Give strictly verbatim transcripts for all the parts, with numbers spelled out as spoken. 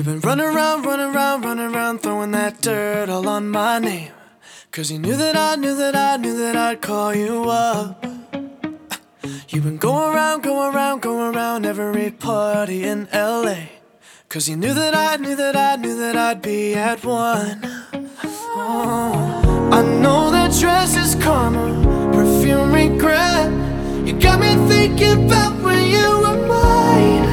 been running around, running around, running around, throwing that dirt all on my name. Cause you knew that I knew that I knew that I'd call you up. You've been going around, going around, going around every party in L A. Cause you knew that I knew that I knew that I'd be at one. Oh, I know that dress is karma, perfume regret. You got me thinking about when you were mine.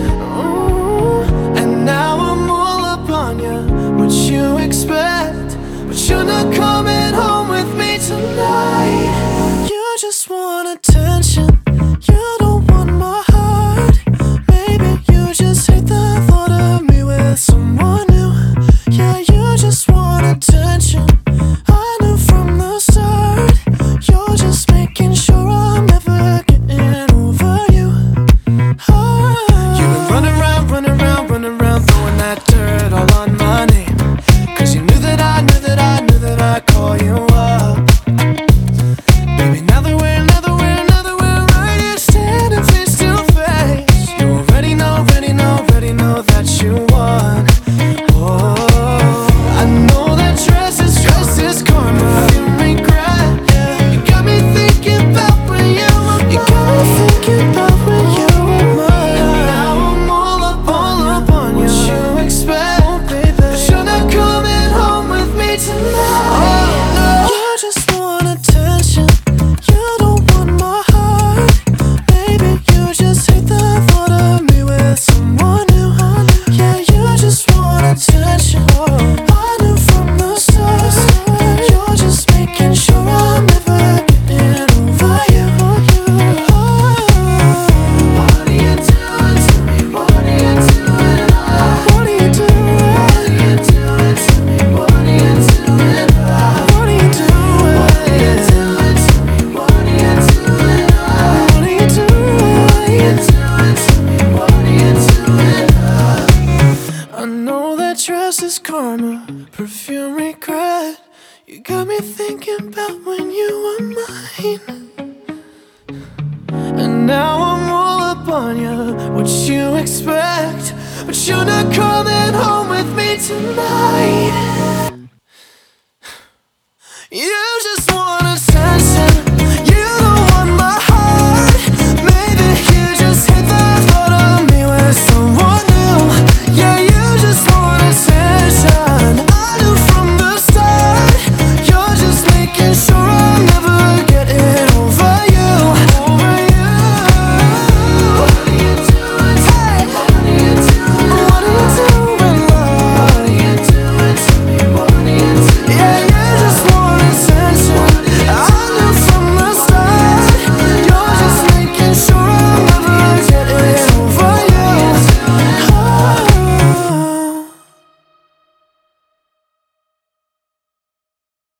Oh, and now I'm all up on you, what you expect. But you're not coming home with me tonight. You just want attention, you don't want my heart. Maybe you just hate the thought of me with someone new. Yeah, you just want attention, I knew from the start. You're just making sure I'm never getting over you. Oh. You've been running around, running around, running around, throwing that dirt all on my name. Cause you knew that I knew that I knew that I'd call you up. Baby, now that we're, now that we're, now that we're right here standing face to face, you already know, already know, already know that you won. Oh, I know that dress is, dress is karma, you regret. You got me thinking about when you were mine. You got me thinking about when you were mine. And now I'm all up, all up on you. What you expect, oh, baby? But you're not coming home with me tonight. Oh, no. You just want attention, you don't want my heart. Baby, you just hate the thought of me with someone new. Yeah, you just want attention, I knew from the start. You're just making sure I'm never getting over you. Oh. What are you doing to me? What are you doing? What are you doing? What are you doing to me? What are you doing? What are you doing? What are you doing to me? What are you doing? What are you doing? What are you doing to me? What are you doing? I know that dress is karma, perfume regret. You got me thinking about when you were mine. And now I'm all up on you, what you expect. But you're not coming home with me tonight.